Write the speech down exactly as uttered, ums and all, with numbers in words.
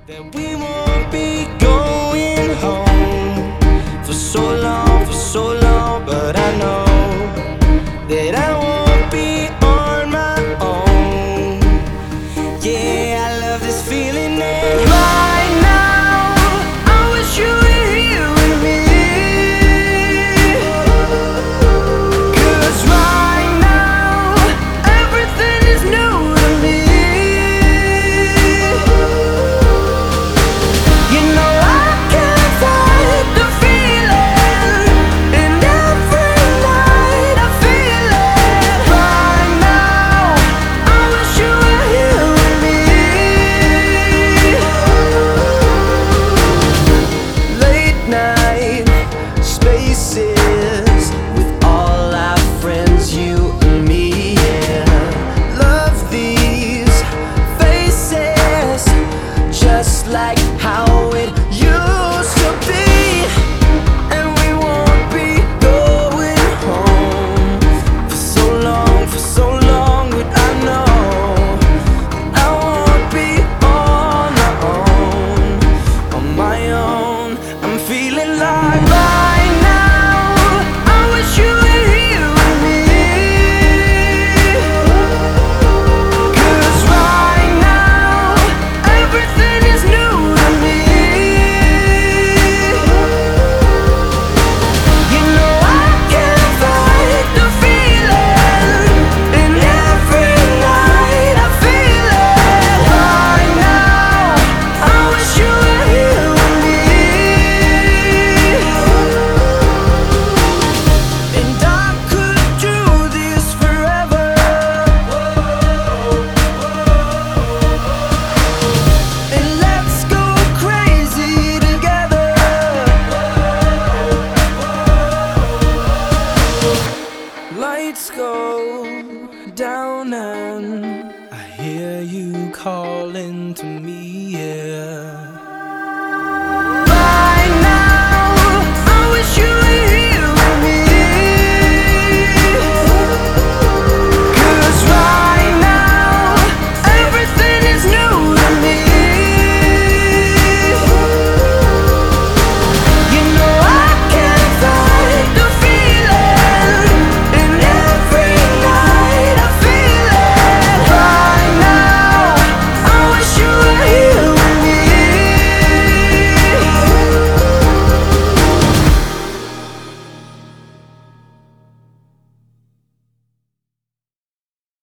that we won't be going home for so long, for so long. But I know that I won't be on my own. Yeah, I love this feeling, and right now I wish you were here with me. 'Cause right now everything is new to me. You know I can't fight the feeling, and every night I feel it. Right now I wish you were here with me. Late night spaces with all our friends, you and me, yeah. Love these faces, just like how it used to be. And we won't be going home for so long, for so long. But I know I won't be on my own, on my own. I'm feeling like right now I wish you were here with me. 'Cause right now everything is new to me. You know I can't fight the feeling, and every night I feel it. Right now I wish you were here with me. And I could do this forever. And let's go crazy together. Lights go down and I hear you calling to me, yeah.